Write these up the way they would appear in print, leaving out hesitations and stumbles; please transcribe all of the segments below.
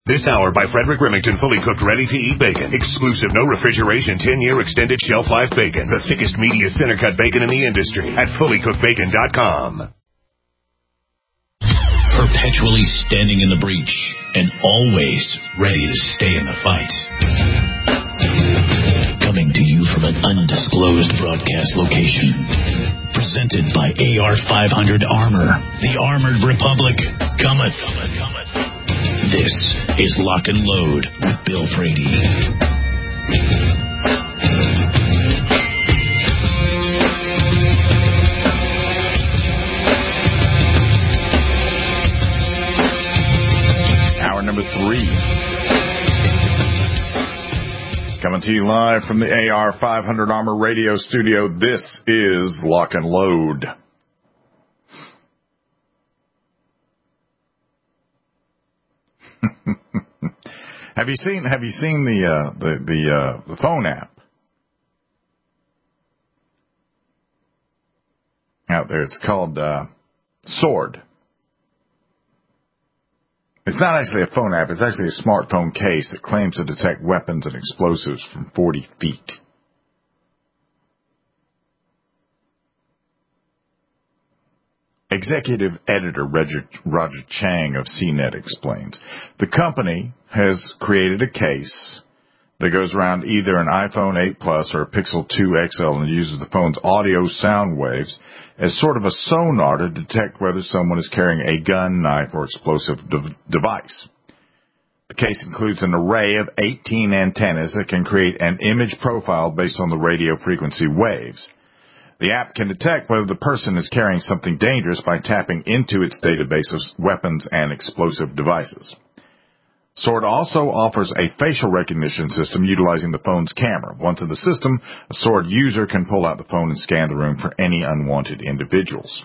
This hour by Frederick Remington, fully cooked, ready-to-eat bacon. Exclusive, no refrigeration, 10-year extended shelf life bacon. The thickest, meatiest center-cut bacon in the industry at fullycookedbacon.com. Perpetually standing in the breach and always ready to stay in the fight. Coming to you from an undisclosed broadcast location. Presented by AR-500 Armor. The Armored Republic cometh. This is Lock and Load with Bill Frady. Hour number 3. Coming to you live from the AR-500 Armor radio studio. This is Lock and Load. Have you seen the phone app out there? It's called Sword. It's not actually a phone app. It's actually a smartphone case that claims to detect weapons and explosives from 40 feet. Executive editor Roger Chang of CNET explains, the company has created a case that goes around either an iPhone 8 Plus or a Pixel 2 XL and uses the phone's audio sound waves as sort of a sonar to detect whether someone is carrying a gun, knife, or explosive device. The case includes an array of 18 antennas that can create an image profile based on the radio frequency waves. The app can detect whether the person is carrying something dangerous by tapping into its database of weapons and explosive devices. Sword also offers a facial recognition system utilizing the phone's camera. Once in the system, a Sword user can pull out the phone and scan the room for any unwanted individuals.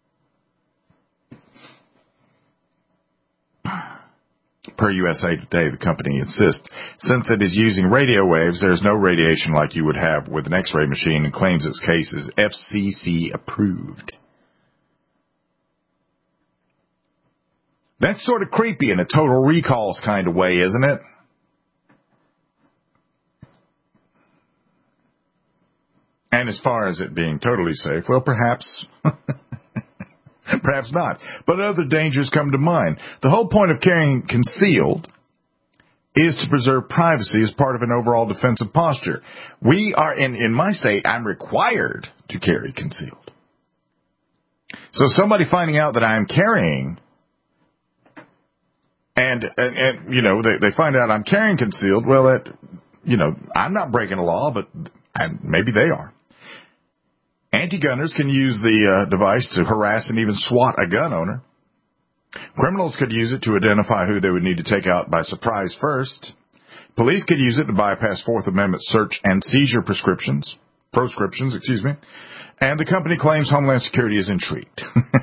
Per USA Today, the company insists, since it is using radio waves, there is no radiation like you would have with an X-ray machine, and claims its case is FCC approved. That's sort of creepy in a Total Recalls kind of way, isn't it? And as far as it being totally safe, well, perhaps... Perhaps not. But other dangers come to mind. The whole point of carrying concealed is to preserve privacy as part of an overall defensive posture. We are, in my state, I'm required to carry concealed. So somebody finding out that I'm carrying, and you know, they find out I'm carrying concealed, well, that, you know, I'm not breaking a law, but maybe they are. Anti-gunners can use the device to harass and even swat a gun owner. Criminals could use it to identify who they would need to take out by surprise first. Police could use it to bypass Fourth Amendment search and seizure proscriptions. And the company claims Homeland Security is intrigued.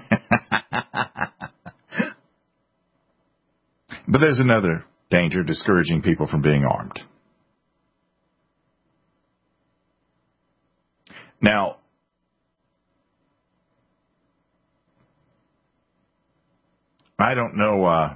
But there's another danger, discouraging people from being armed. Now, I don't know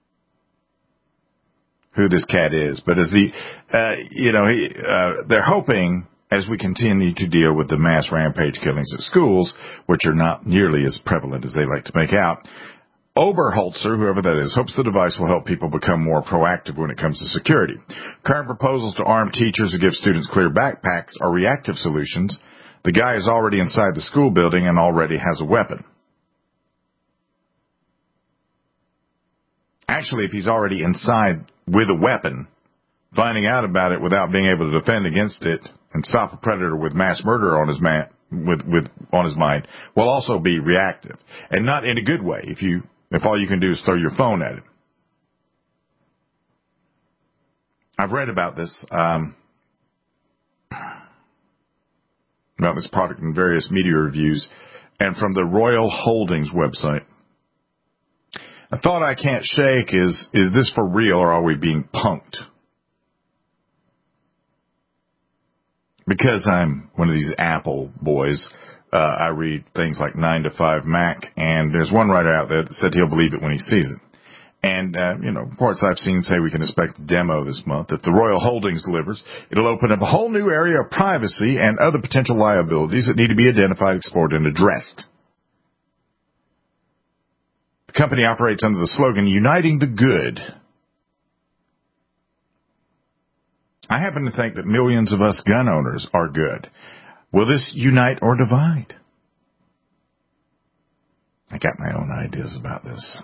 who this cat is, but as they're hoping, as we continue to deal with the mass rampage killings at schools, which are not nearly as prevalent as they like to make out, Oberholzer, whoever that is, hopes the device will help people become more proactive when it comes to security. Current proposals to arm teachers who give students clear backpacks are reactive solutions. The guy is already inside the school building and already has a weapon. Actually, if he's already inside with a weapon, finding out about it without being able to defend against it and stop a predator with mass murder on his mind will also be reactive, and not in a good way. If all you can do is throw your phone at it. I've read about this product in various media reviews, and from the Royal Holdings website. A thought I can't shake is this for real or are we being punked? Because I'm one of these Apple boys, I read things like 9 to 5 Mac, and there's one writer out there that said he'll believe it when he sees it. And, reports I've seen say we can expect a demo this month. If the Royal Holdings delivers, it'll open up a whole new area of privacy and other potential liabilities that need to be identified, explored, and addressed. The company operates under the slogan, Uniting the Good. I happen to think that millions of us gun owners are good. Will this unite or divide? I got my own ideas about this.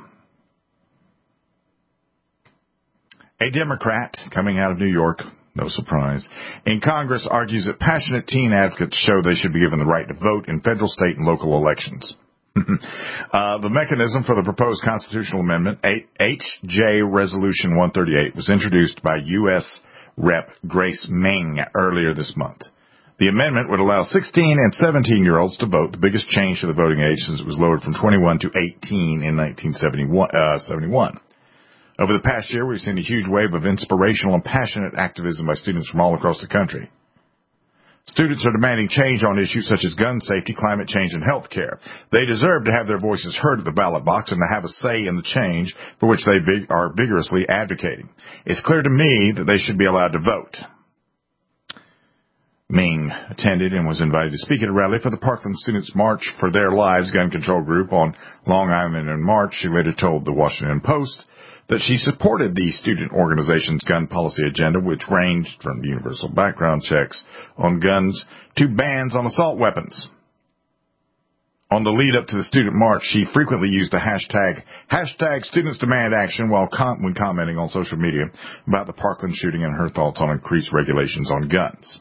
A Democrat coming out of New York, no surprise, in Congress argues that passionate teen advocates show they should be given the right to vote in federal, state, and local elections. The mechanism for the proposed constitutional amendment, H.J. Resolution 138, was introduced by U.S. Rep. Grace Meng earlier this month. The amendment would allow 16 and 17-year-olds to vote, the biggest change to the voting age since it was lowered from 21 to 18 in 1971. Over the past year, we've seen a huge wave of inspirational and passionate activism by students from all across the country. Students are demanding change on issues such as gun safety, climate change, and health care. They deserve to have their voices heard at the ballot box and to have a say in the change for which they are vigorously advocating. It's clear to me that they should be allowed to vote. Ming attended and was invited to speak at a rally for the Parkland Students March for Their Lives gun control group on Long Island in March. She later told the Washington Post that she supported the student organization's gun policy agenda, which ranged from universal background checks on guns to bans on assault weapons. On the lead up to the student march, she frequently used the hashtag Students Demand Action when commenting on social media about the Parkland shooting and her thoughts on increased regulations on guns.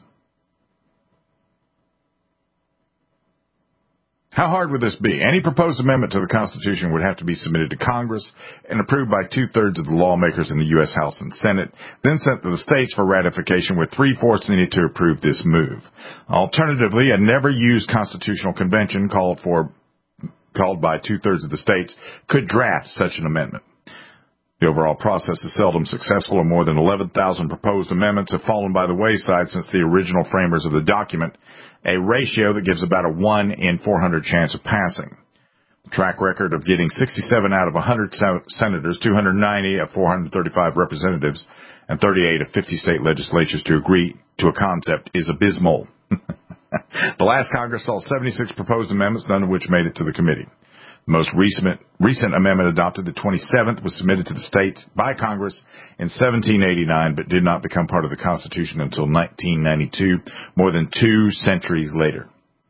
How hard would this be? Any proposed amendment to the Constitution would have to be submitted to Congress and approved by 2/3 of the lawmakers in the U.S. House and Senate, then sent to the states for ratification, with 3/4 needed to approve this move. Alternatively, a never-used constitutional convention called by 2/3 of the states could draft such an amendment. The overall process is seldom successful, and more than 11,000 proposed amendments have fallen by the wayside since the original framers of the document, a ratio that gives about a 1 in 400 chance of passing. The track record of getting 67 out of 100 senators, 290 of 435 representatives, and 38 of 50 state legislatures to agree to a concept is abysmal. The last Congress saw 76 proposed amendments, none of which made it to the committee. The most recent amendment adopted, the 27th, was submitted to the states by Congress in 1789, but did not become part of the Constitution until 1992, more than 2 centuries later.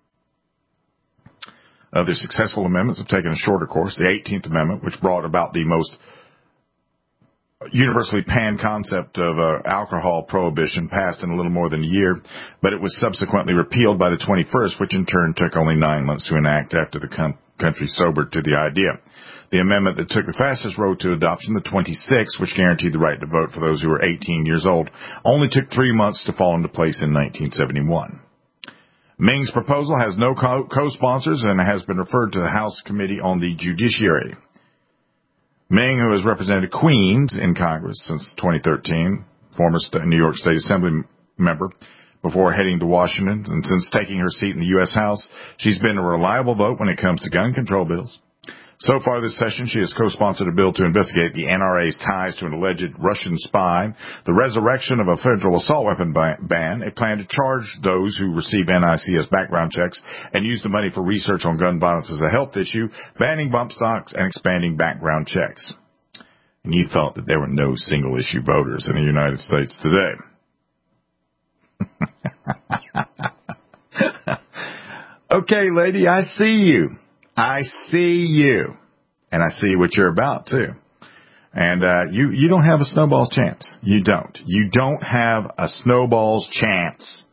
Other successful amendments have taken a shorter course. The 18th Amendment, which brought about the most universally panned concept of alcohol prohibition, passed in a little more than a year, but it was subsequently repealed by the 21st, which in turn took only 9 months to enact after the country sobered to the idea. The amendment that took the fastest road to adoption, the 26th, which guaranteed the right to vote for those who were 18 years old, only took 3 months to fall into place in 1971. Ming's proposal has no co-sponsors and has been referred to the House Committee on the Judiciary. Ming, who has represented Queens in Congress since 2013, former New York State Assembly member, before heading to Washington, and since taking her seat in the U.S. House, she's been a reliable vote when it comes to gun control bills. So far this session, she has co-sponsored a bill to investigate the NRA's ties to an alleged Russian spy, the resurrection of a federal assault weapon ban, a plan to charge those who receive NICS background checks and use the money for research on gun violence as a health issue, banning bump stocks, and expanding background checks. And you thought that there were no single-issue voters in the United States today. Okay, lady, I see you. I see you. And I see what you're about, too. And you don't have a snowball's chance. You don't. You don't have a snowball's chance.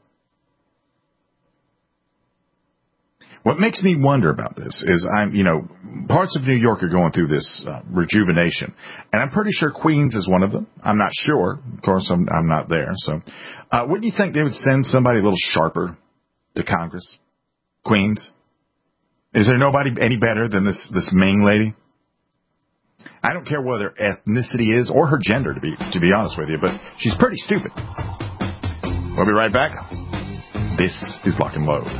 What makes me wonder about this is parts of New York are going through this rejuvenation. And I'm pretty sure Queens is one of them. I'm not sure. Of course, I'm not there. So wouldn't you think they would send somebody a little sharper to Congress? Queens? Is there nobody any better than this Ming lady? I don't care what her ethnicity is or her gender, to be honest with you, but she's pretty stupid. We'll be right back. This is Lock and Load.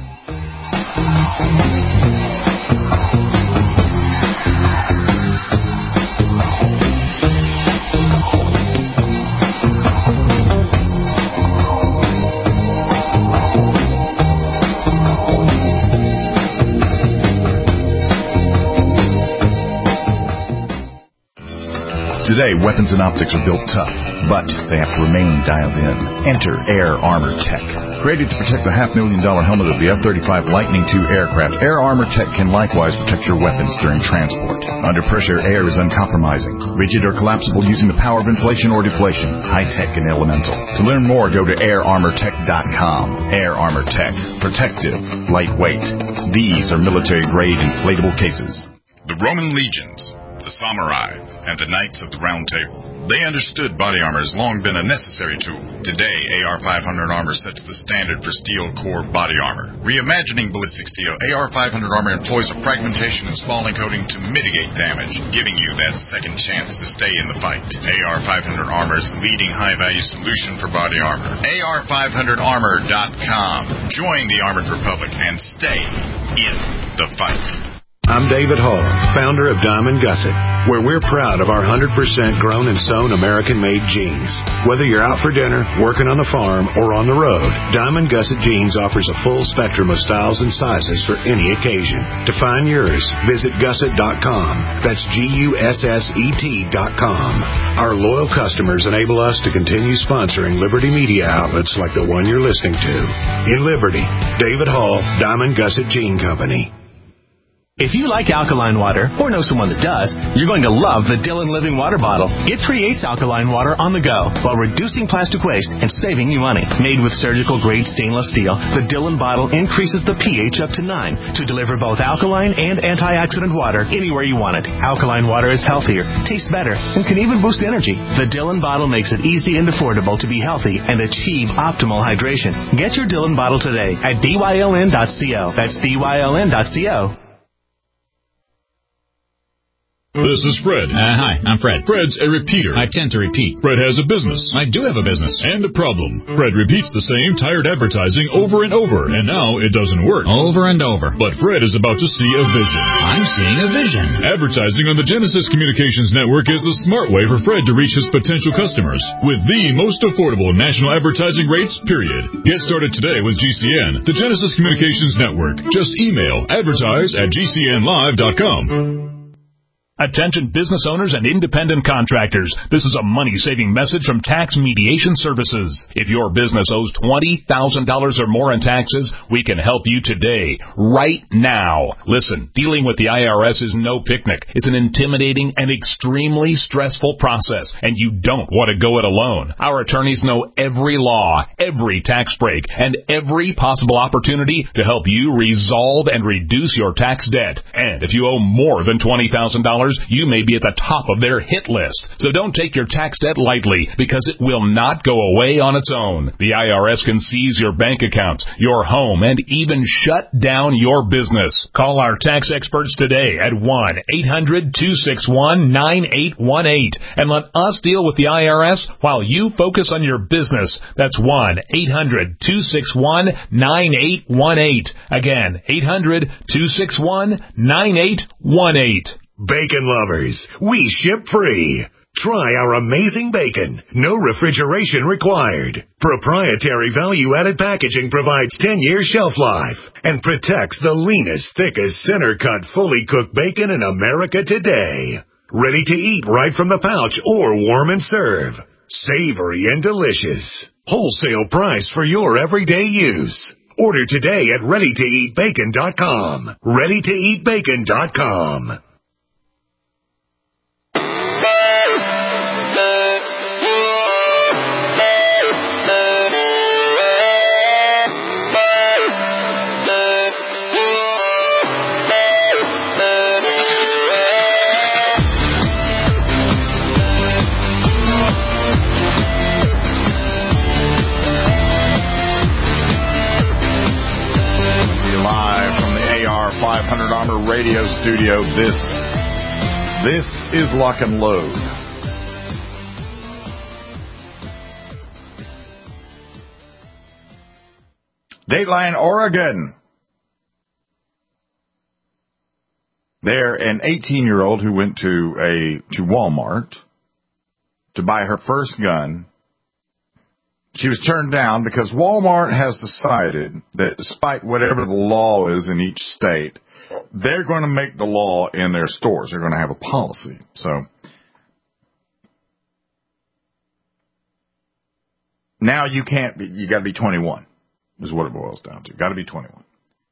Today, weapons and optics are built tough, but they have to remain dialed in. Enter Air Armor Tech. Created to protect the $500,000 helmet of the F-35 Lightning II aircraft, Air Armor Tech can likewise protect your weapons during transport. Under pressure, air is uncompromising, rigid or collapsible using the power of inflation or deflation, high-tech and elemental. To learn more, go to airarmortech.com. Air Armor Tech. Protective. Lightweight. These are military-grade inflatable cases. The Roman legions, the samurai, and the Knights of the Round Table. They understood body armor has long been a necessary tool. Today, AR-500 armor sets the standard for steel core body armor. Reimagining ballistic steel, AR-500 armor employs a fragmentation and spalling coating to mitigate damage, giving you that second chance to stay in the fight. AR-500 armor is the leading high-value solution for body armor. AR500armor.com. Join the Armored Republic and stay in the fight. I'm David Hall, founder of Diamond Gusset, where we're proud of our 100% grown and sewn American-made jeans. Whether you're out for dinner, working on the farm, or on the road, Diamond Gusset Jeans offers a full spectrum of styles and sizes for any occasion. To find yours, visit gusset.com. That's GUSSET.com. Our loyal customers enable us to continue sponsoring Liberty media outlets like the one you're listening to. In Liberty, David Hall, Diamond Gusset Jean Company. If you like alkaline water, or know someone that does, you're going to love the Dillon Living Water Bottle. It creates alkaline water on the go while reducing plastic waste and saving you money. Made with surgical-grade stainless steel, the Dillon bottle increases the pH up to 9 to deliver both alkaline and antioxidant water anywhere you want it. Alkaline water is healthier, tastes better, and can even boost energy. The Dillon bottle makes it easy and affordable to be healthy and achieve optimal hydration. Get your Dillon bottle today at dyln.co. That's dyln.co. This is Fred. Hi, I'm Fred. Fred's a repeater. I tend to repeat. Fred has a business. I do have a business. And a problem. Fred repeats the same tired advertising over and over, and now it doesn't work. Over and over. But Fred is about to see a vision. I'm seeing a vision. Advertising on the Genesis Communications Network is the smart way for Fred to reach his potential customers with the most affordable national advertising rates, period. Get started today with GCN, the Genesis Communications Network. Just email advertise@gcnlive.com. Attention business owners and independent contractors. This is a money-saving message from Tax Mediation Services. If your business owes $20,000 or more in taxes, we can help you today, right now. Listen, dealing with the IRS is no picnic. It's an intimidating and extremely stressful process, and you don't want to go it alone. Our attorneys know every law, every tax break, and every possible opportunity to help you resolve and reduce your tax debt. And if you owe more than $20,000, you may be at the top of their hit list. So don't take your tax debt lightly, because it will not go away on its own. The IRS can seize your bank accounts, your home, and even shut down your business. Call our tax experts today at 1-800-261-9818 and let us deal with the IRS while you focus on your business. That's 1-800-261-9818. Again, 800-261-9818. Bacon lovers, we ship free. Try our amazing bacon. No refrigeration required. Proprietary value-added packaging provides 10-year shelf life and protects the leanest, thickest, center-cut, fully cooked bacon in America today. Ready to eat right from the pouch or warm and serve. Savory and delicious. Wholesale price for your everyday use. Order today at ReadyToEatBacon.com. ReadyToEatBacon.com. Armor Radio Studio. This is Lock and Load. Dateline, Oregon. There, an 18-year-old who went to Walmart to buy her first gun. She was turned down because Walmart has decided that despite whatever the law is in each state, they're going to make the law in their stores. They're going to have a policy. So now you can't be, you got to be 21 is what it boils down to. Got to be 21.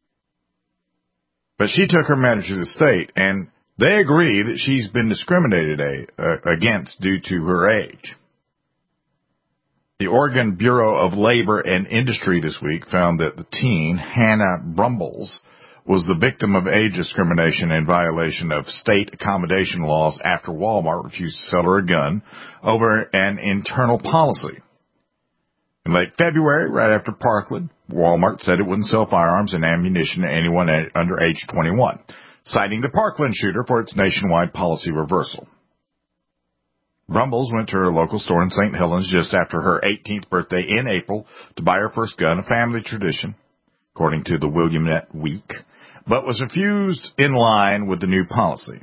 But she took her matter to the state, and they agree that she's been discriminated against due to her age. The Oregon Bureau of Labor and Industry this week found that the teen, Hannah Brumbles, was the victim of age discrimination in violation of state accommodation laws after Walmart refused to sell her a gun over an internal policy. In late February, right after Parkland, Walmart said it wouldn't sell firearms and ammunition to anyone under age 21, citing the Parkland shooter for its nationwide policy reversal. Brumbles went to her local store in St. Helens just after her 18th birthday in April to buy her first gun, a family tradition, according to the Willamette Week, but was refused in line with the new policy.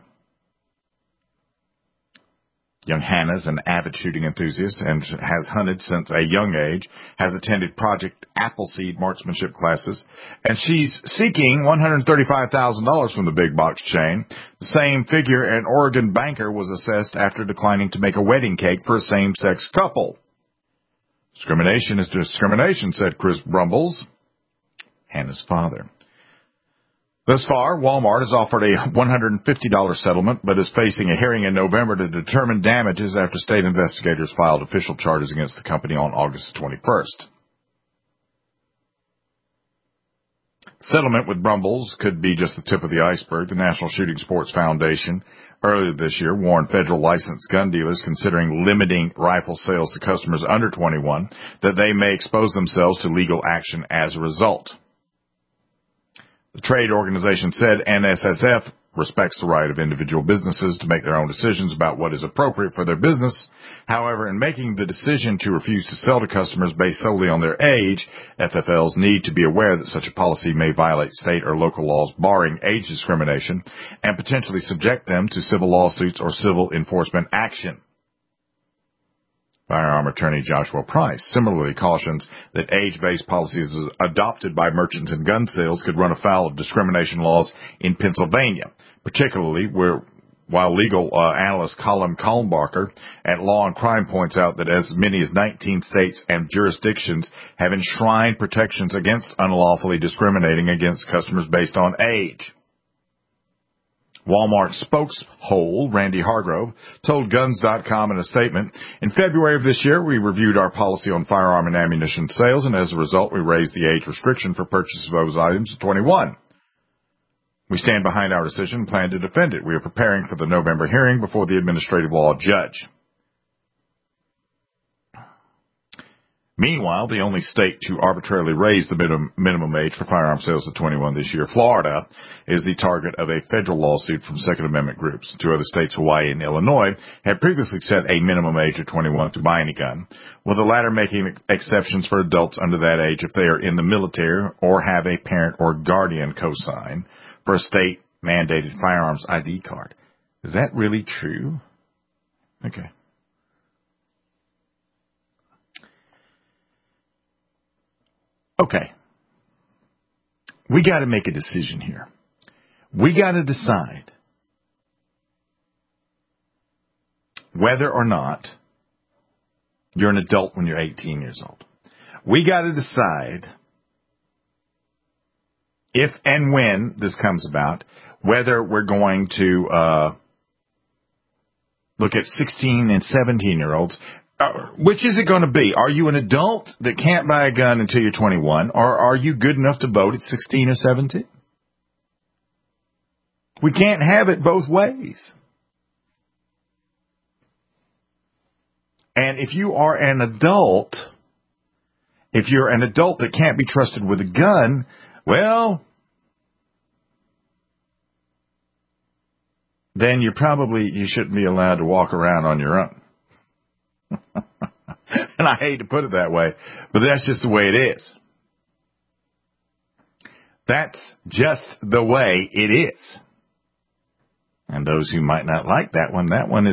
Young Hannah's an avid shooting enthusiast and has hunted since a young age, has attended Project Appleseed marksmanship classes, and she's seeking $135,000 from the big box chain. The same figure an Oregon banker was assessed after declining to make a wedding cake for a same-sex couple. Discrimination is discrimination, said Chris Brumbles, Hannah's father. Thus far, Walmart has offered a $150 settlement, but is facing a hearing in November to determine damages after state investigators filed official charges against the company on August 21st. Settlement with Brumbles could be just the tip of the iceberg. The National Shooting Sports Foundation earlier this year warned federal licensed gun dealers considering limiting rifle sales to customers under 21 that they may expose themselves to legal action as a result. The trade organization said NSSF respects the right of individual businesses to make their own decisions about what is appropriate for their business. However, in making the decision to refuse to sell to customers based solely on their age, FFLs need to be aware that such a policy may violate state or local laws barring age discrimination and potentially subject them to civil lawsuits or civil enforcement action. Firearm attorney Joshua Price similarly cautions that age-based policies adopted by merchants and gun sales could run afoul of discrimination laws in Pennsylvania, particularly while legal analyst Colin Kalmbacher at Law and Crime points out that as many as 19 states and jurisdictions have enshrined protections against unlawfully discriminating against customers based on age. Walmart spokesman Randy Hargrove told Guns.com in a statement, "In February of this year, we reviewed our policy on firearm and ammunition sales, and as a result, we raised the age restriction for purchase of those items to 21. We stand behind our decision and plan to defend it. We are preparing for the November hearing before the administrative law judge." Meanwhile, the only state to arbitrarily raise the minimum age for firearm sales to 21 this year, Florida, is the target of a federal lawsuit from Second Amendment groups. Two other states, Hawaii and Illinois, had previously set a minimum age of 21 to buy any gun, with the latter making exceptions for adults under that age if they are in the military or have a parent or guardian co-sign for a state-mandated firearms ID card. Is that really true? Okay. Okay, we got to make a decision here. We got to decide whether or not you're an adult when you're 18 years old. We got to decide if and when this comes about, whether we're going to look at 16 and 17-year-olds. Which is it going to be? Are you an adult that can't buy a gun until you're 21, or are you good enough to vote at 16 or 17? We can't have it both ways. And if you are an adult, if you're an adult that can't be trusted with a gun, well, then you shouldn't be allowed to walk around on your own. And I hate to put it that way, but that's just the way it is. That's just the way it is. And those who might not like that one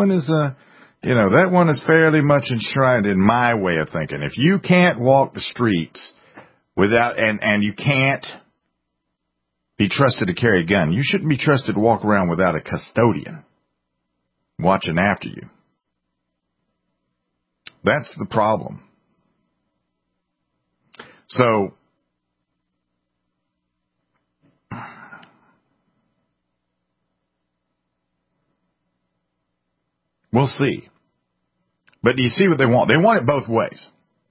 is fairly much enshrined in my way of thinking. If you can't walk the streets without, and you can't be trusted to carry a gun, you shouldn't be trusted to walk around without a custodian watching after you. That's the problem. So, we'll see. But do you see what they want? They want it both ways.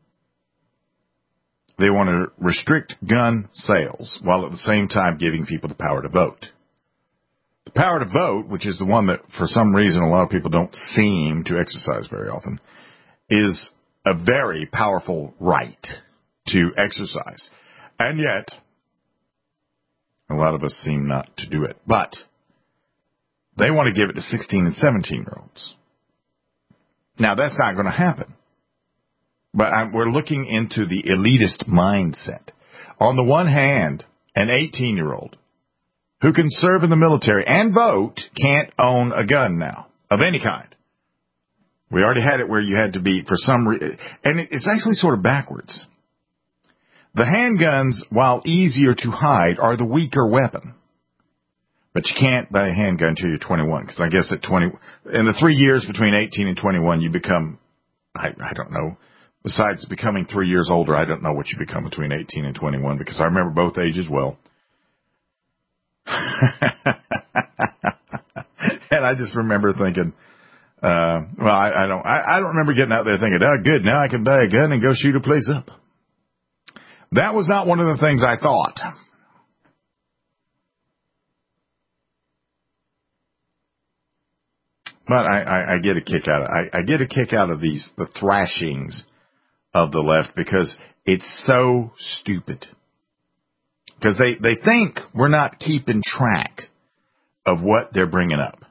They want to restrict gun sales while at the same time giving people the power to vote. The power to vote, which is the one that for some reason a lot of people don't seem to exercise very often, is a very powerful right to exercise. And yet, a lot of us seem not to do it. But they want to give it to 16 and 17-year-olds. Now, that's not going to happen. But we're looking into the elitist mindset. On the one hand, an 18-year-old who can serve in the military and vote can't own a gun now of any kind. We already had it where you had to be for some reason. And it's actually sort of backwards. The handguns, while easier to hide, are the weaker weapon. But you can't buy a handgun until you're 21, because I guess at 20, in the 3 years between 18 and 21, you become, I don't know, besides becoming 3 years older, I don't know what you become between 18 and 21, because I remember both ages well. And I just remember thinking, I don't remember getting out there thinking, oh, good, now I can buy a gun and go shoot a place up. That was not one of the things I thought. But I get a kick out of I get a kick out of the thrashings of the left because it's so stupid. Because they think we're not keeping track of what they're bringing up.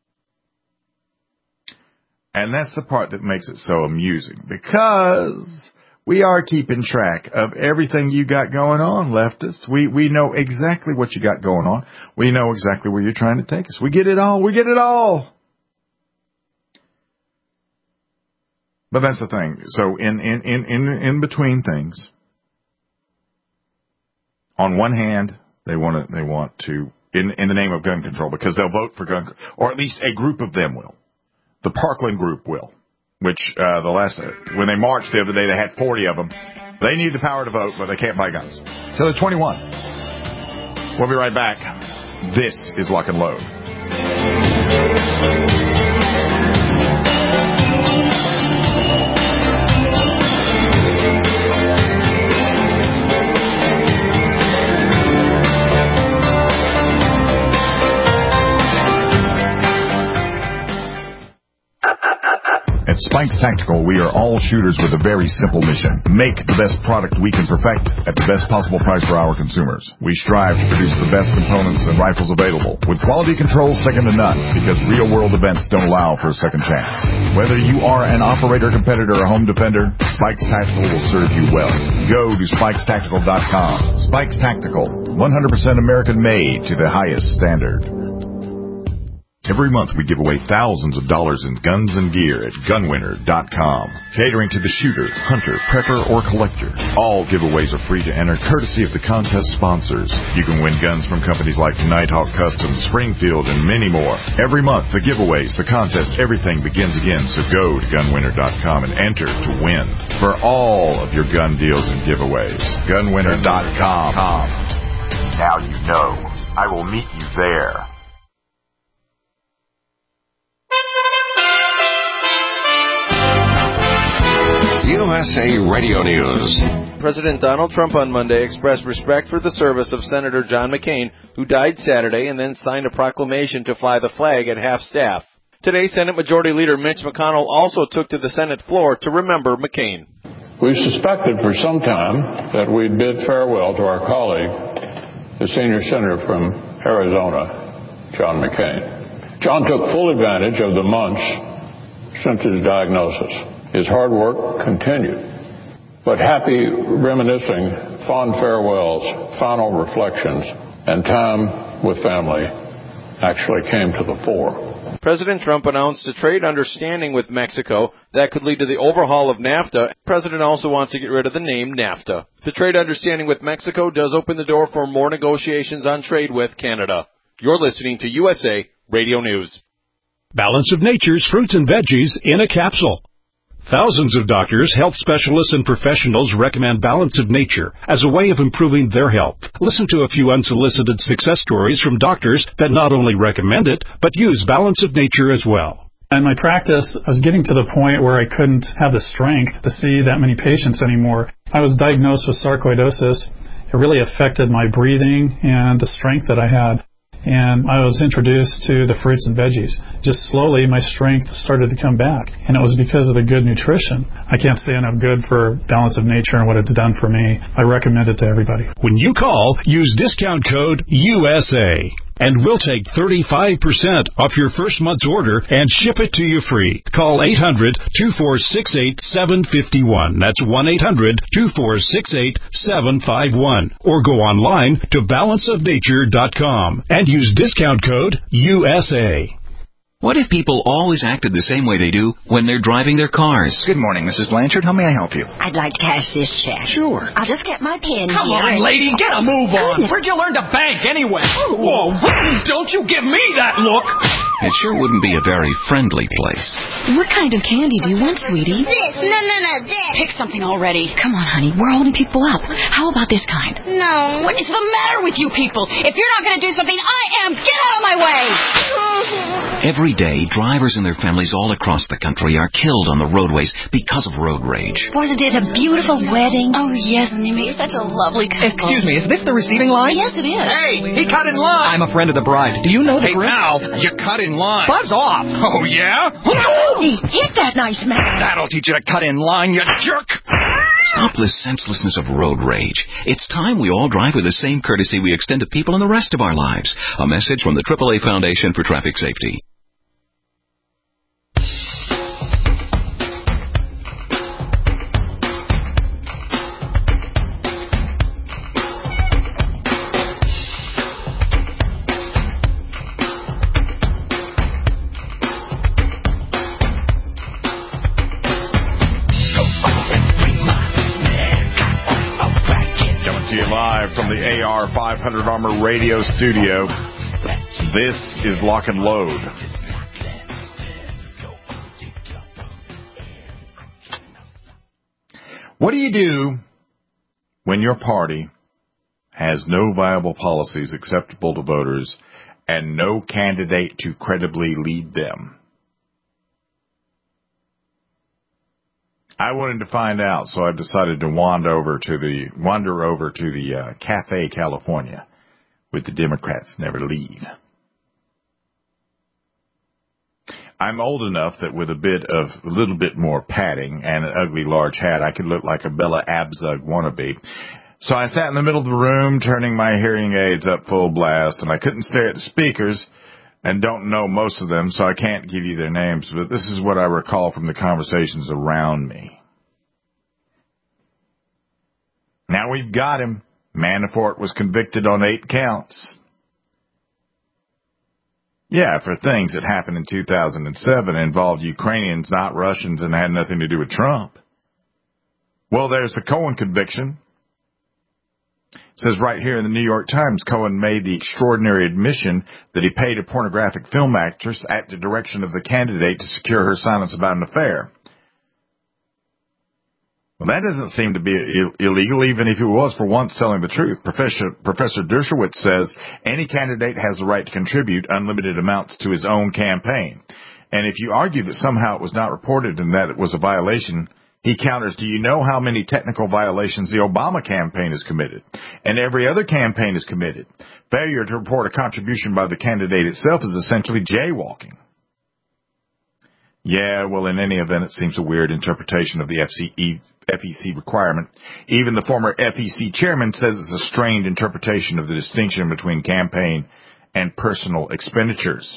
And that's the part that makes it so amusing, because we are keeping track of everything you got going on, leftists. We know exactly what you got going on. We know exactly where you're trying to take us. We get it all. We get it all. But that's the thing. So in between things, on one hand, they want to in the name of gun control, because they'll vote for gun, or at least a group of them will. The Parkland group will, which when they marched the other day, they had 40 of them. They need the power to vote, but they can't buy guns. So they're 21. We'll be right back. This is Lock and Load. At Spikes Tactical, we are all shooters with a very simple mission. Make the best product we can perfect at the best possible price for our consumers. We strive to produce the best components and rifles available, with quality control second to none, because real-world events don't allow for a second chance. Whether you are an operator, competitor, or home defender, Spikes Tactical will serve you well. Go to SpikesTactical.com. Spikes Tactical, 100% American-made to the highest standard. Every month we give away thousands of dollars in guns and gear at gunwinner.com. Catering to the shooter, hunter, prepper, or collector. All giveaways are free to enter, courtesy of the contest sponsors. You can win guns from companies like Nighthawk Customs, Springfield, and many more. Every month, the giveaways, the contests, everything begins again. So go to gunwinner.com and enter to win for all of your gun deals and giveaways. Gunwinner.com. Now you know. I will meet you there. USA Radio News. President Donald Trump on Monday expressed respect for the service of Senator John McCain, who died Saturday, and then signed a proclamation to fly the flag at half-staff. Today, Senate Majority Leader Mitch McConnell also took to the Senate floor to remember McCain. We suspected for some time that we'd bid farewell to our colleague, the senior senator from Arizona, John McCain. John took full advantage of the months since his diagnosis. His hard work continued, but happy reminiscing, fond farewells, final reflections, and time with family actually came to the fore. President Trump announced a trade understanding with Mexico that could lead to the overhaul of NAFTA. The president also wants to get rid of the name NAFTA. The trade understanding with Mexico does open the door for more negotiations on trade with Canada. You're listening to USA Radio News. Balance of Nature's fruits and veggies in a capsule. Thousands of doctors, health specialists, and professionals recommend Balance of Nature as a way of improving their health. Listen to a few unsolicited success stories from doctors that not only recommend it, but use Balance of Nature as well. In my practice, I was getting to the point where I couldn't have the strength to see that many patients anymore. I was diagnosed with sarcoidosis. It really affected my breathing and the strength that I had. And I was introduced to the fruits and veggies. Just slowly, my strength started to come back. And it was because of the good nutrition. I can't say enough good for Balance of Nature and what it's done for me. I recommend it to everybody. When you call, use discount code USA. And we'll take 35% off your first month's order and ship it to you free. Call 800-246-8751. That's 1-800-246-8751. Or go online to balanceofnature.com and use discount code USA. What if people always acted the same way they do when they're driving their cars? Good morning, Mrs. Blanchard. How may I help you? I'd like to cash this check. Sure. I'll just get my pen Come here. on, lady, get a move on. Where'd you learn to bank anyway? Whoa, don't you give me that look. It sure wouldn't be a very friendly place. What kind of candy do you want, sweetie? This. No, this. Pick something already. Come on, honey. We're holding people up. How about this kind? No. What is the matter with you people? If you're not going to do something, I am. Get out of my way. Every day, drivers and their families all across the country are killed on the roadways because of road rage. Wasn't it a beautiful wedding? Oh, yes, and they made such a lovely couple. Excuse me, is this the receiving line? Yes, it is. Hey, he cut in line. I'm a friend of the bride. Do you know the Hey, now, you cut in line. Buzz off. Oh, yeah? He hit that nice man. That'll teach you to cut in line, you jerk. Stop the senselessness of road rage. It's time we all drive with the same courtesy we extend to people in the rest of our lives. A message from the AAA Foundation for Traffic Safety. Live from the AR500 Armor Radio Studio. This is Lock and Load. What do you do when your party has no viable policies acceptable to voters and no candidate to credibly lead them? I wanted to find out, so I decided to wander over to the Cafe California, where the Democrats never leave. I'm old enough that with a little bit more padding and an ugly large hat, I could look like a Bella Abzug wannabe. So I sat in the middle of the room, turning my hearing aids up full blast, and I couldn't stare at the speakers, and don't know most of them, so I can't give you their names, but this is what I recall from the conversations around me. Now we've got him. Manafort was convicted on 8 counts. Yeah, for things that happened in 2007 involved Ukrainians, not Russians, and had nothing to do with Trump. Well, there's the Cohen conviction. It says right here in the New York Times, Cohen made the extraordinary admission that he paid a pornographic film actress at the direction of the candidate to secure her silence about an affair. Well, that doesn't seem to be illegal, even if he was for once telling the truth. Professor Dershowitz says any candidate has the right to contribute unlimited amounts to his own campaign. And if you argue that somehow it was not reported and that it was a violation, he counters, do you know how many technical violations the Obama campaign has committed? And every other campaign has committed. Failure to report a contribution by the candidate itself is essentially jaywalking. Yeah, well, in any event, it seems a weird interpretation of the FEC requirement. Even the former FEC chairman says it's a strained interpretation of the distinction between campaign and personal expenditures.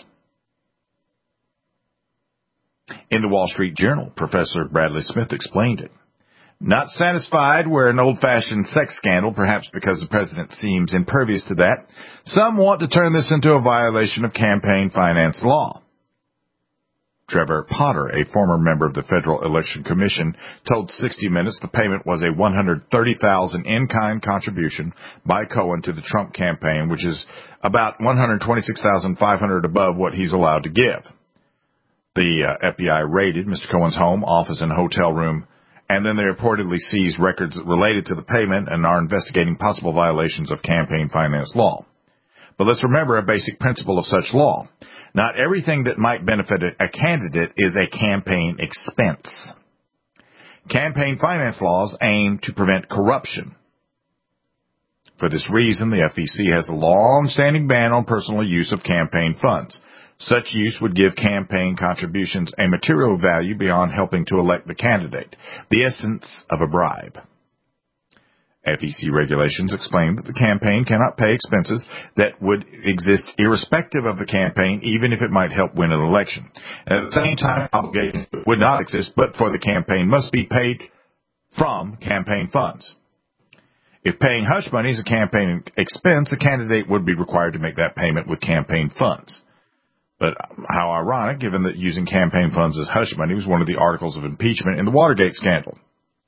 In the Wall Street Journal, Professor Bradley Smith explained it. Not satisfied where an old-fashioned sex scandal, perhaps because the president seems impervious to that, some want to turn this into a violation of campaign finance law. Trevor Potter, a former member of the Federal Election Commission, told 60 Minutes the payment was a $130,000 in-kind contribution by Cohen to the Trump campaign, which is about $126,500 above what he's allowed to give. The FBI raided Mr. Cohen's home, office, and hotel room, and then they reportedly seized records related to the payment and are investigating possible violations of campaign finance law. But let's remember a basic principle of such law. Not everything that might benefit a candidate is a campaign expense. Campaign finance laws aim to prevent corruption. For this reason, the FEC has a long-standing ban on personal use of campaign funds. Such use would give campaign contributions a material value beyond helping to elect the candidate, the essence of a bribe. FEC regulations explain that the campaign cannot pay expenses that would exist irrespective of the campaign, even if it might help win an election. And at the same time, obligations would not exist, but for the campaign must be paid from campaign funds. If paying hush money is a campaign expense, a candidate would be required to make that payment with campaign funds. But how ironic, given that using campaign funds as hush money was one of the articles of impeachment in the Watergate scandal.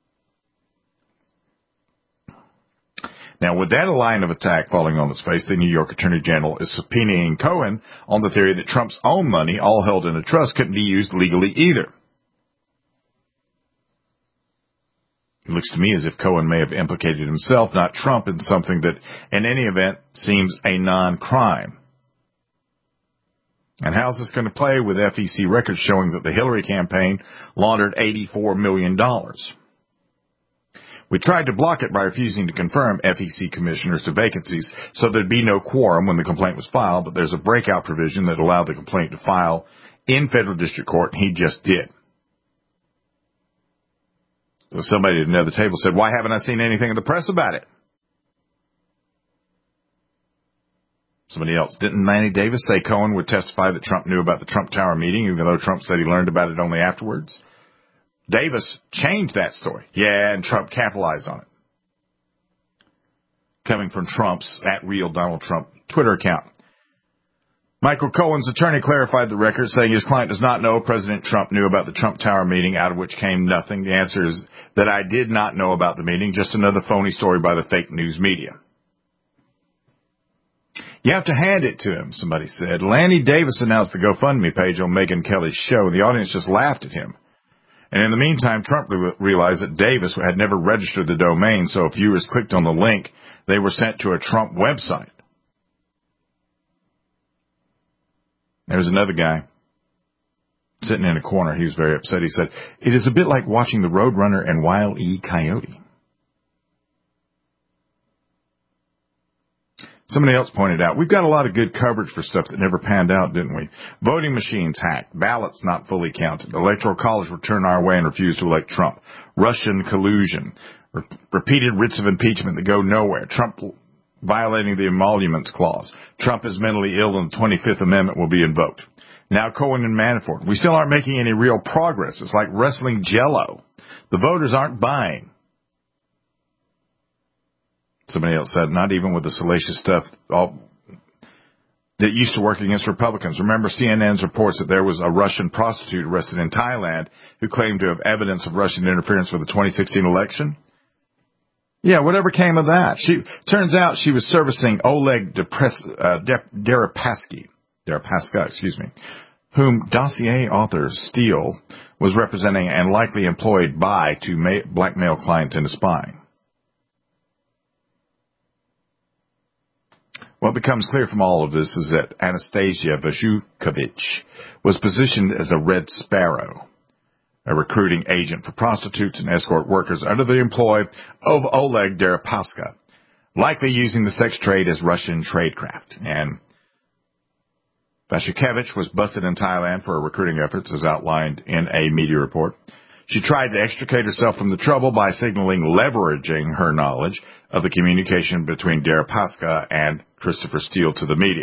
Now, with that line of attack falling on its face, the New York Attorney General is subpoenaing Cohen on the theory that Trump's own money, all held in a trust, couldn't be used legally either. It looks to me as if Cohen may have implicated himself, not Trump, in something that, in any event, seems a non-crime. And how's this going to play with FEC records showing that the Hillary campaign laundered $84 million? We tried to block it by refusing to confirm FEC commissioners to vacancies so there'd be no quorum when the complaint was filed, but there's a breakout provision that allowed the complaint to file in federal district court, and he just did. So somebody at another table said, why haven't I seen anything in the press about it? Somebody else, didn't Lanny Davis say Cohen would testify that Trump knew about the Trump Tower meeting, even though Trump said he learned about it only afterwards? Davis changed that story. Yeah, and Trump capitalized on it. Coming from Trump's @RealDonaldTrump Twitter account. Michael Cohen's attorney clarified the record, saying his client does not know President Trump knew about the Trump Tower meeting, out of which came nothing. The answer is that I did not know about the meeting, just another phony story by the fake news media. You have to hand it to him, somebody said. Lanny Davis announced the GoFundMe page on Megyn Kelly's show, and the audience just laughed at him. And in the meantime, Trump realized that Davis had never registered the domain, so if viewers clicked on the link, they were sent to a Trump website. There was another guy sitting in a corner. He was very upset. He said, it is a bit like watching the Roadrunner and Wile E. Coyote. Somebody else pointed out, we've got a lot of good coverage for stuff that never panned out, didn't we? Voting machines hacked, ballots not fully counted, electoral college returned our way and refused to elect Trump, Russian collusion, repeated writs of impeachment that go nowhere, Trump violating the emoluments clause, Trump is mentally ill and the 25th Amendment will be invoked. Now Cohen and Manafort. We still aren't making any real progress. It's like wrestling Jell-O. The voters aren't buying. Somebody else said, not even with the salacious stuff that used to work against Republicans. Remember CNN's reports that there was a Russian prostitute arrested in Thailand who claimed to have evidence of Russian interference with the 2016 election? Yeah, whatever came of that? Turns out she was servicing Oleg Deripaska, whom dossier author Steele was representing and likely employed by to blackmail clients into spying. What becomes clear from all of this is that Anastasia Vazhukovich was positioned as a Red Sparrow, a recruiting agent for prostitutes and escort workers under the employ of Oleg Deripaska, likely using the sex trade as Russian tradecraft. And Vazhukovich was busted in Thailand for her recruiting efforts, as outlined in a media report. She tried to extricate herself from the trouble by signaling leveraging her knowledge of the communication between Deripaska and Christopher Steele to the media.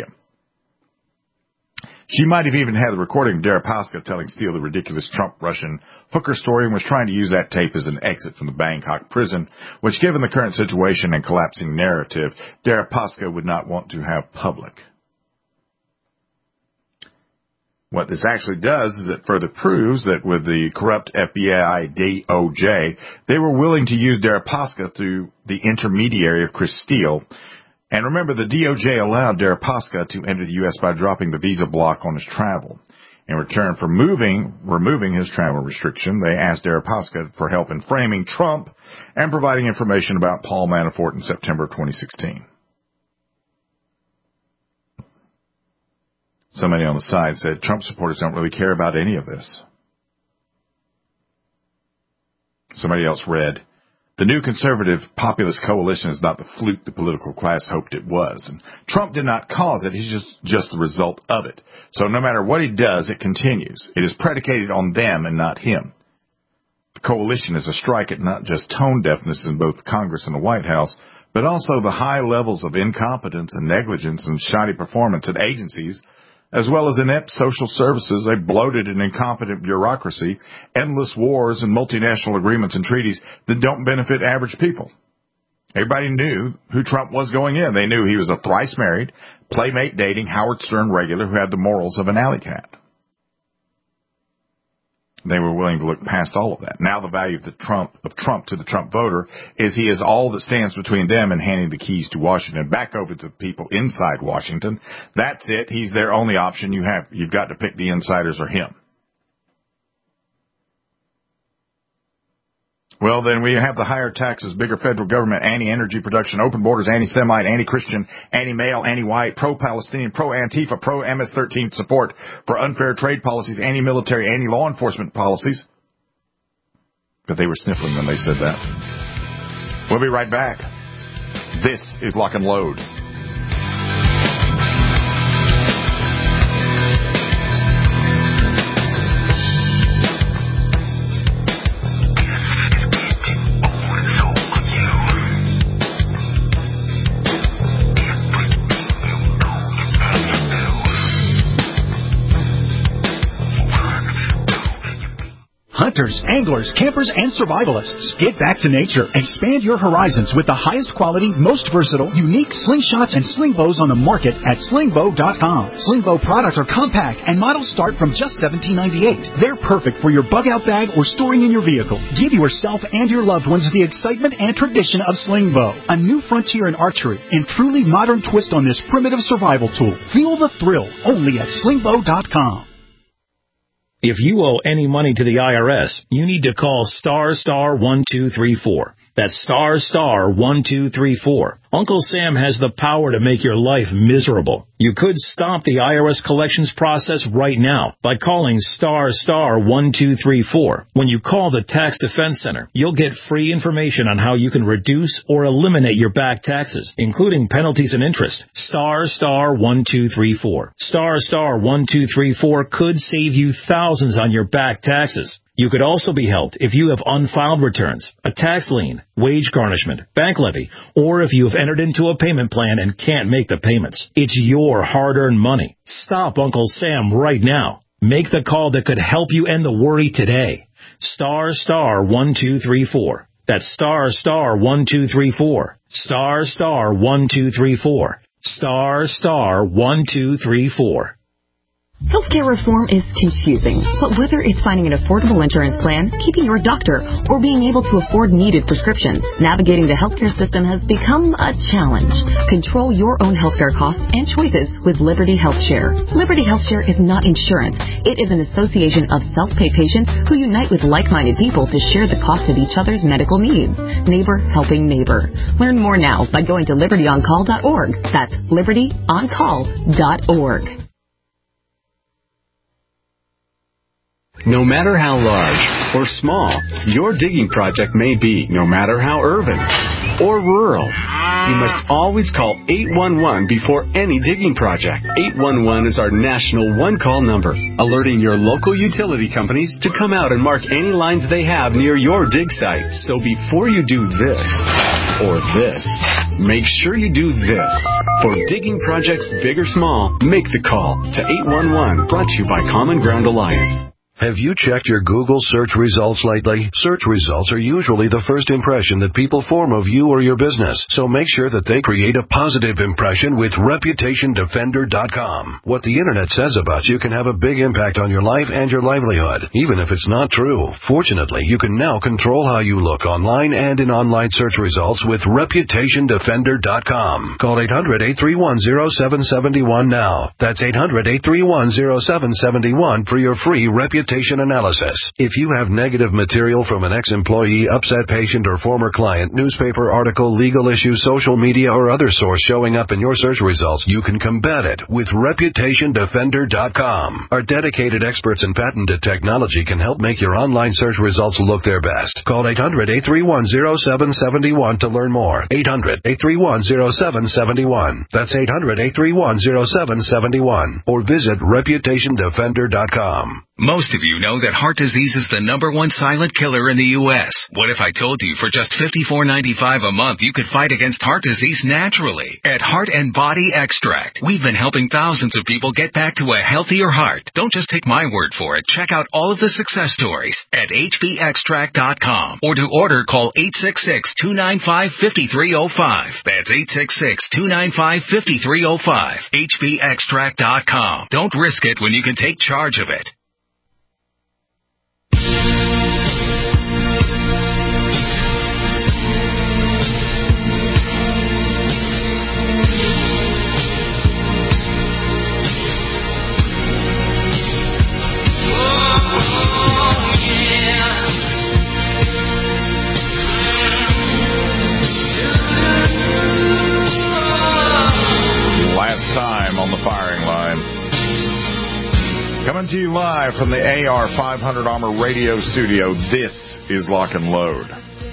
She might have even had the recording of Deripaska telling Steele the ridiculous Trump-Russian hooker story and was trying to use that tape as an exit from the Bangkok prison, which, given the current situation and collapsing narrative, Deripaska would not want to have public. What this actually does is it further proves that with the corrupt FBI DOJ, they were willing to use Deripaska through the intermediary of Chris Steele. And remember, the DOJ allowed Deripaska to enter the U.S. by dropping the visa block on his travel. In return for removing his travel restriction, they asked Deripaska for help in framing Trump and providing information about Paul Manafort in September 2016. Somebody on the side said Trump supporters don't really care about any of this. Somebody else read, the new conservative populist coalition is not the fluke the political class hoped it was. And Trump did not cause it. He's just the result of it. So no matter what he does, it continues. It is predicated on them and not him. The coalition is a strike at not just tone deafness in both Congress and the White House, but also the high levels of incompetence and negligence and shoddy performance at agencies, as well as inept social services, a bloated and incompetent bureaucracy, endless wars and multinational agreements and treaties that don't benefit average people. Everybody knew who Trump was going in. They knew he was a thrice-married, playmate-dating Howard Stern regular who had the morals of an alley cat. They were willing to look past all of that. Now the value of Trump to the Trump voter is he is all that stands between them and handing the keys to Washington back over to the people inside Washington. That's it. He's their only option. You've got to pick the insiders or him. Well, then we have the higher taxes, bigger federal government, anti-energy production, open borders, anti-Semite, anti-Christian, anti-male, anti-white, pro-Palestinian, pro-Antifa, pro-MS-13 support for unfair trade policies, anti-military, anti-law enforcement policies. But they were sniffling when they said that. We'll be right back. This is Lock and Load. Hunters, anglers, campers, and survivalists. Get back to nature. Expand your horizons with the highest quality, most versatile, unique slingshots and sling bows on the market at slingbow.com. Slingbow products are compact and models start from just $17.98. They're perfect for your bug-out bag or storing in your vehicle. Give yourself and your loved ones the excitement and tradition of Slingbow, a new frontier in archery and truly modern twist on this primitive survival tool. Feel the thrill only at slingbow.com. If you owe any money to the IRS, you need to call *1234. That's *1234. Uncle Sam has the power to make your life miserable. You could stop the IRS collections process right now by calling *1234. When you call the Tax Defense Center, you'll get free information on how you can reduce or eliminate your back taxes, including penalties and interest. *1234. *1234 could save you thousands on your back taxes. You could also be helped if you have unfiled returns, a tax lien, wage garnishment, bank levy, or if you have entered into a payment plan and can't make the payments. It's your hard-earned money. Stop Uncle Sam right now. Make the call that could help you end the worry today. *1234. That's *1234. *1234. *1234. Healthcare reform is confusing, but whether it's finding an affordable insurance plan, keeping your doctor, or being able to afford needed prescriptions, navigating the healthcare system has become a challenge. Control your own healthcare costs and choices with Liberty HealthShare. Liberty HealthShare is not insurance. It is an association of self-pay patients who unite with like-minded people to share the cost of each other's medical needs. Neighbor helping neighbor. Learn more now by going to libertyoncall.org. That's libertyoncall.org. No matter how large or small your digging project may be, no matter how urban or rural, you must always call 811 before any digging project. 811 is our national one-call number, alerting your local utility companies to come out and mark any lines they have near your dig site. So before you do this or this, make sure you do this. For digging projects big or small, make the call to 811, brought to you by Common Ground Alliance. Have you checked your Google search results lately? Search results are usually the first impression that people form of you or your business, so make sure that they create a positive impression with ReputationDefender.com. What the internet says about you can have a big impact on your life and your livelihood, even if it's not true. Fortunately, you can now control how you look online and in online search results with ReputationDefender.com. Call 800-831-0771 now. That's 800-831-0771 for your free reputation analysis. If you have negative material from an ex-employee, upset patient, or former client, newspaper article, legal issue, social media, or other source showing up in your search results, you can combat it with ReputationDefender.com. Our dedicated experts in patented technology can help make your online search results look their best. Call 800-831-0771 to learn more. 800-831-0771. That's 800-831-0771. Or visit ReputationDefender.com. Most of you know that heart disease is the #1 silent killer in the U.S. What if I told you for just $54.95 a month you could fight against heart disease naturally? At Heart and Body Extract, we've been helping thousands of people get back to a healthier heart. Don't just take my word for it. Check out all of the success stories at hbextract.com. Or to order, call 866-295-5305. That's 866-295-5305. hbextract.com. Don't risk it when you can take charge of it. Coming to you live from the AR500 Armor Radio Studio, this is Lock and Load.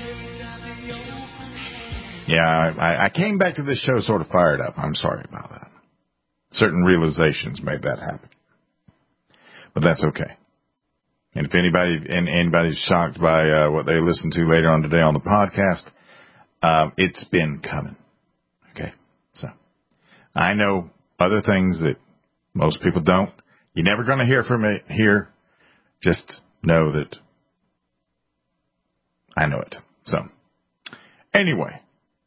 Yeah, I came back to this show sort of fired up. I'm sorry about that. Certain realizations made that happen. But that's okay. And if anybody's shocked by what they listen to later on today on the podcast, it's been coming. Okay? So, I know other things that most people don't. You're never going to hear from me here. Just know that I know it. So, anyway,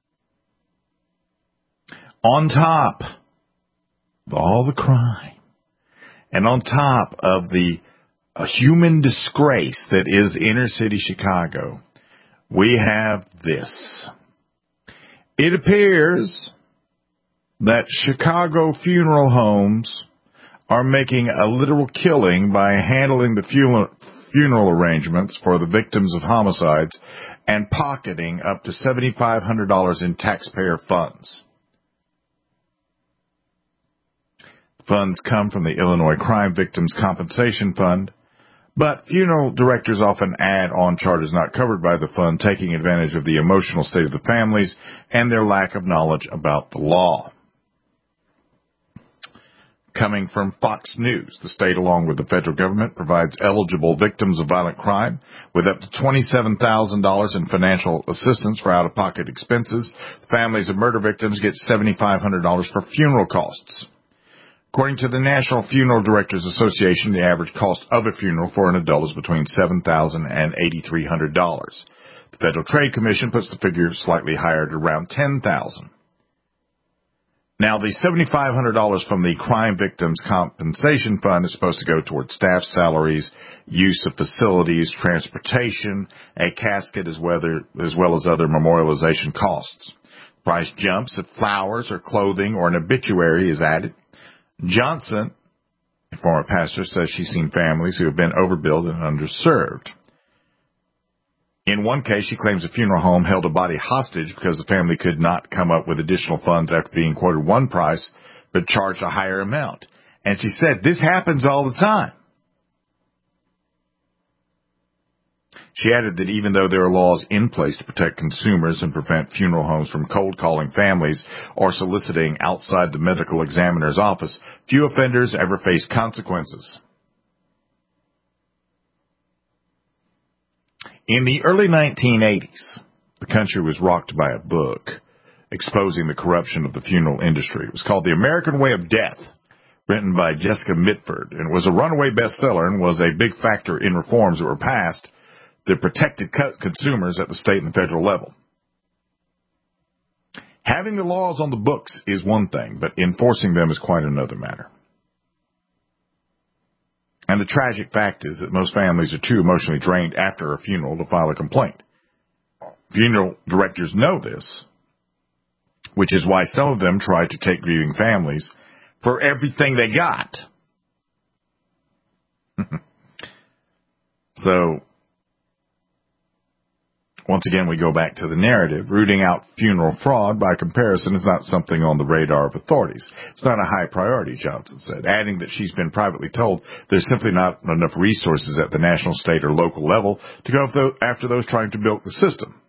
on top of all the crime and on top of the human disgrace that is inner city Chicago, we have this. It appears that Chicago funeral homes are making a literal killing by handling the funeral arrangements for the victims of homicides and pocketing up to $7,500 in taxpayer funds. Funds come from the Illinois Crime Victims Compensation Fund, but funeral directors often add on charges not covered by the fund, taking advantage of the emotional state of the families and their lack of knowledge about the law. Coming from Fox News, the state, along with the federal government, provides eligible victims of violent crime with up to $27,000 in financial assistance for out-of-pocket expenses. The families of murder victims get $7,500 for funeral costs. According to the National Funeral Directors Association, the average cost of a funeral for an adult is between $7,000 and $8,300. The Federal Trade Commission puts the figure slightly higher at around $10,000. Now, the $7,500 from the Crime Victims Compensation Fund is supposed to go toward staff salaries, use of facilities, transportation, a casket, as well as other memorialization costs. The price jumps if flowers or clothing or an obituary is added. Johnson, a former pastor, says she's seen families who have been overbilled and underserved. In one case, she claims a funeral home held a body hostage because the family could not come up with additional funds after being quoted one price, but charged a higher amount. And she said, this happens all the time. She added that even though there are laws in place to protect consumers and prevent funeral homes from cold calling families or soliciting outside the medical examiner's office, few offenders ever face consequences. In the early 1980s, the country was rocked by a book exposing the corruption of the funeral industry. It was called The American Way of Death, written by Jessica Mitford, and was a runaway bestseller and was a big factor in reforms that were passed that protected consumers at the state and federal level. Having the laws on the books is one thing, but enforcing them is quite another matter. And the tragic fact is that most families are too emotionally drained after a funeral to file a complaint. Funeral directors know this, which is why some of them try to take grieving families for everything they got. So, once again, we go back to the narrative. Rooting out funeral fraud, by comparison, is not something on the radar of authorities. It's not a high priority, Johnson said, adding that she's been privately told there's simply not enough resources at the national, state, or local level to go after those trying to bilk the system.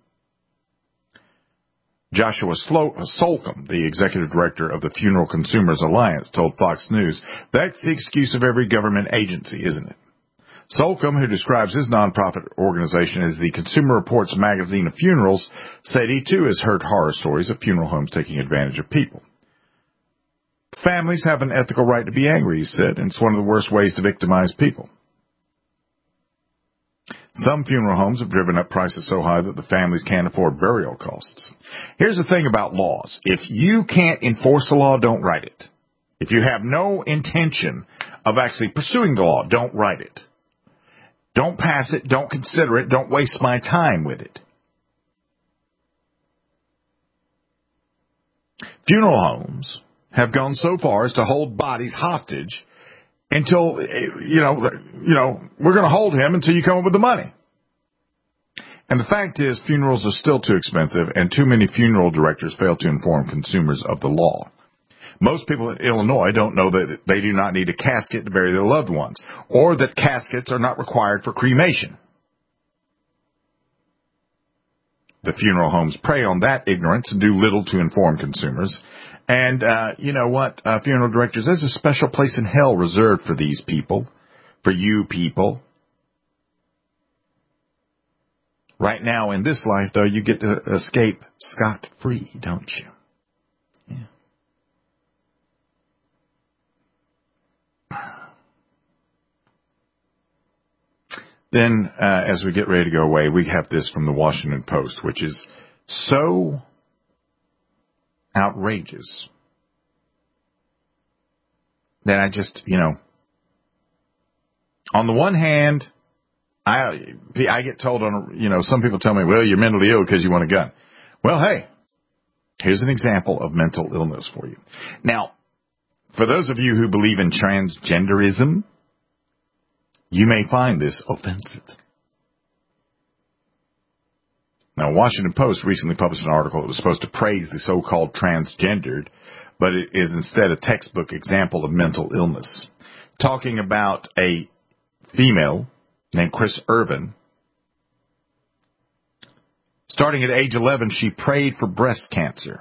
Joshua Solcombe, the executive director of the Funeral Consumers Alliance, told Fox News, "That's the excuse of every government agency, isn't it?" Solcombe, who describes his nonprofit organization as the Consumer Reports magazine of funerals, said he too has heard horror stories of funeral homes taking advantage of people. Families have an ethical right to be angry, he said, and it's one of the worst ways to victimize people. Some funeral homes have driven up prices so high that the families can't afford burial costs. Here's the thing about laws. If you can't enforce the law, don't write it. If you have no intention of actually pursuing the law, don't write it. Don't pass it. Don't consider it. Don't waste my time with it. Funeral homes have gone so far as to hold bodies hostage until, we're going to hold him until you come up with the money. And the fact is, funerals are still too expensive, and too many funeral directors fail to inform consumers of the law. Most people in Illinois don't know that they do not need a casket to bury their loved ones, or that caskets are not required for cremation. The funeral homes prey on that ignorance and do little to inform consumers. And you know what, funeral directors, there's a special place in hell reserved for these people, for you people. Right now in this life, though, you get to escape scot-free, don't you? Yeah. Then, as we get ready to go away, we have this from the Washington Post, which is so outrageous that I just, on the one hand, I get told some people tell me, well, you're mentally ill because you want a gun. Well, hey, here's an example of mental illness for you. Now, for those of you who believe in transgenderism, you may find this offensive. Now, Washington Post recently published an article that was supposed to praise the so-called transgendered, but it is instead a textbook example of mental illness. Talking about a female named Chris Irvin. Starting at age 11, she prayed for breast cancer.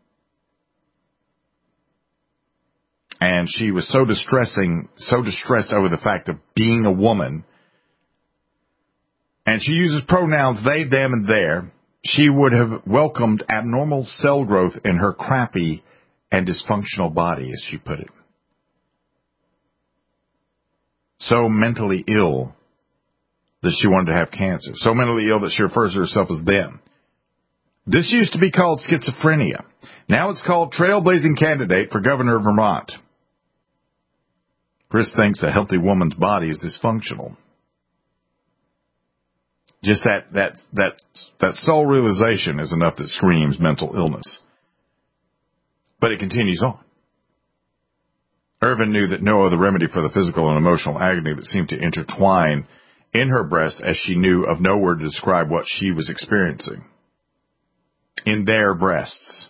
And she was so distressed over the fact of being a woman. And she uses pronouns they, them, and their. She would have welcomed abnormal cell growth in her crappy and dysfunctional body, as she put it. So mentally ill that she wanted to have cancer. So mentally ill that she refers to herself as them. This used to be called schizophrenia. Now it's called trailblazing candidate for governor of Vermont. Chris thinks a healthy woman's body is dysfunctional. Just that sole realization is enough that screams mental illness. But it continues on. Irvin knew that no other remedy for the physical and emotional agony that seemed to intertwine in her breast, as she knew of no word to describe what she was experiencing. In their breasts.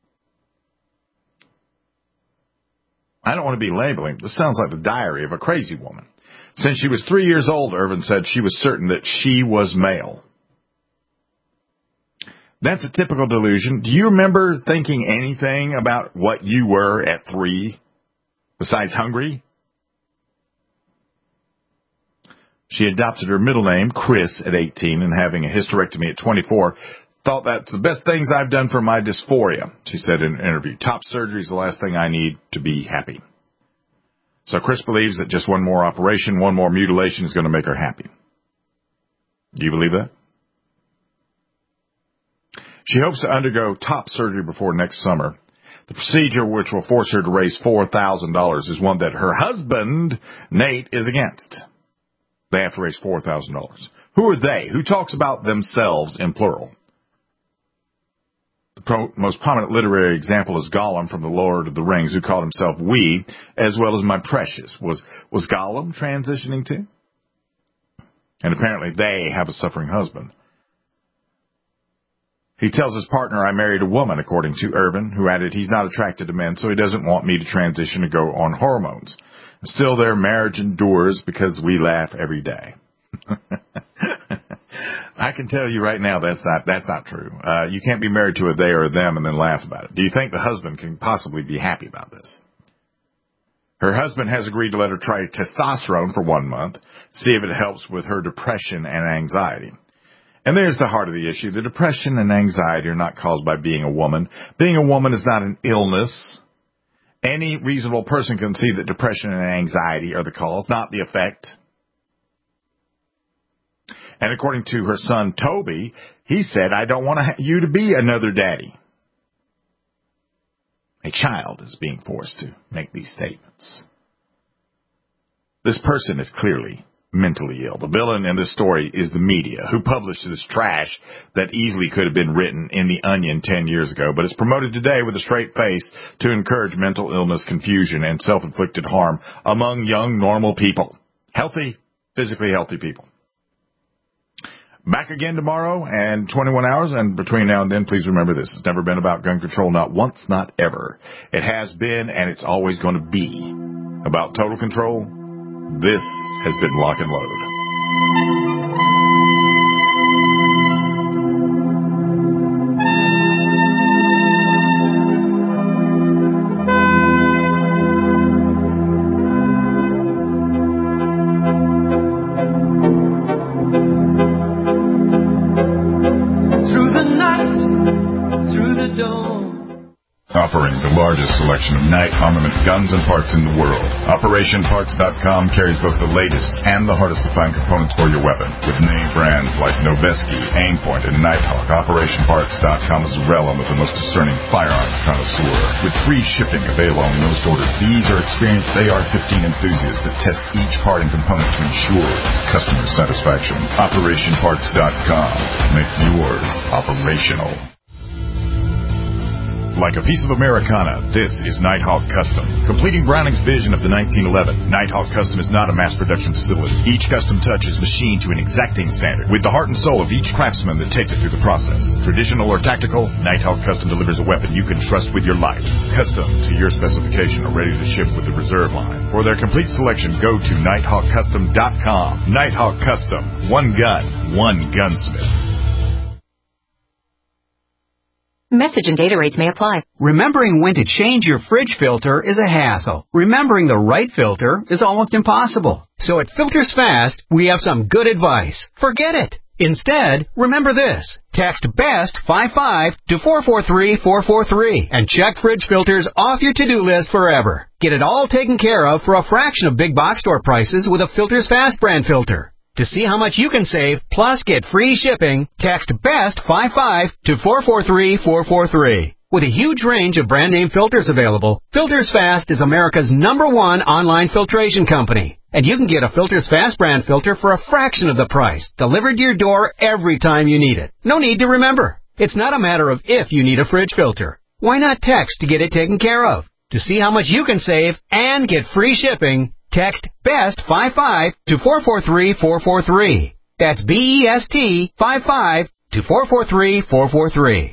I don't want to be labeling. This sounds like the diary of a crazy woman. Since she was 3 years old, Irvin said she was certain that she was male. That's a typical delusion. Do you remember thinking anything about what you were at 3, besides hungry? She adopted her middle name, Chris, at 18, and having a hysterectomy at 24, thought that's the best things I've done for my dysphoria, she said in an interview. Top surgery is the last thing I need to be happy. So Chris believes that just one more operation, one more mutilation is going to make her happy. Do you believe that? She hopes to undergo top surgery before next summer. The procedure, which will force her to raise $4,000, is one that her husband, Nate, is against. They have to raise $4,000. Who are they? Who talks about themselves in plural? The most prominent literary example is Gollum from The Lord of the Rings, who called himself we, as well as my precious. Was Gollum transitioning too? And apparently they have a suffering husband. He tells his partner, I married a woman, according to Urban, who added he's not attracted to men, so he doesn't want me to transition and go on hormones. Still, their marriage endures because we laugh every day. I can tell you right now that's not true. You can't be married to a they or a them and then laugh about it. Do you think the husband can possibly be happy about this? Her husband has agreed to let her try testosterone for 1 month, see if it helps with her depression and anxiety. And there's the heart of the issue. The depression and anxiety are not caused by being a woman. Being a woman is not an illness. Any reasonable person can see that depression and anxiety are the cause, not the effect. And according to her son, Toby, he said, I don't want you to be another daddy. A child is being forced to make these statements. This person is clearly mentally ill. The villain in this story is the media, who published this trash that easily could have been written in The Onion 10 years ago, but it's promoted today with a straight face to encourage mental illness, confusion, and self-inflicted harm among young, normal people. Healthy, physically healthy people. Back again tomorrow and 21 hours, and between now and then, please remember this. It's never been about gun control, not once, not ever. It has been, and it's always going to be about total control. This has been Lock and Load. Offering the largest selection of night armament guns and parts in the world, OperationParts.com carries both the latest and the hardest to find components for your weapon. With name brands like Noveske, Aimpoint, and Nighthawk, OperationParts.com is a realm of the most discerning firearms connoisseur. With free shipping available on most orders, these are experienced AR-15 enthusiasts that test each part and component to ensure customer satisfaction. OperationParts.com. Make yours operational. Like a piece of Americana, this is Nighthawk Custom. Completing Browning's vision of the 1911, Nighthawk Custom is not a mass production facility. Each custom touch is machined to an exacting standard, with the heart and soul of each craftsman that takes it through the process. Traditional or tactical, Nighthawk Custom delivers a weapon you can trust with your life. Custom to your specification or ready to ship with the reserve line. For their complete selection, go to NighthawkCustom.com. Nighthawk Custom. One gun, one gunsmith. Message and data rates may apply. Remembering when to change your fridge filter is a hassle. Remembering the right filter is almost impossible. So at Filters Fast, we have some good advice. Forget it. Instead, remember this. Text BEST55 to 443-443 and check fridge filters off your to-do list forever. Get it all taken care of for a fraction of big box store prices with a Filters Fast brand filter. To see how much you can save, plus get free shipping, text BEST55 to 443-443. With a huge range of brand name filters available, Filters Fast is America's #1 online filtration company. And you can get a Filters Fast brand filter for a fraction of the price, delivered to your door every time you need it. No need to remember. It's not a matter of if you need a fridge filter. Why not text to get it taken care of? To see how much you can save and get free shipping, text BEST55 to 443-443. That's BEST55 to 443-443.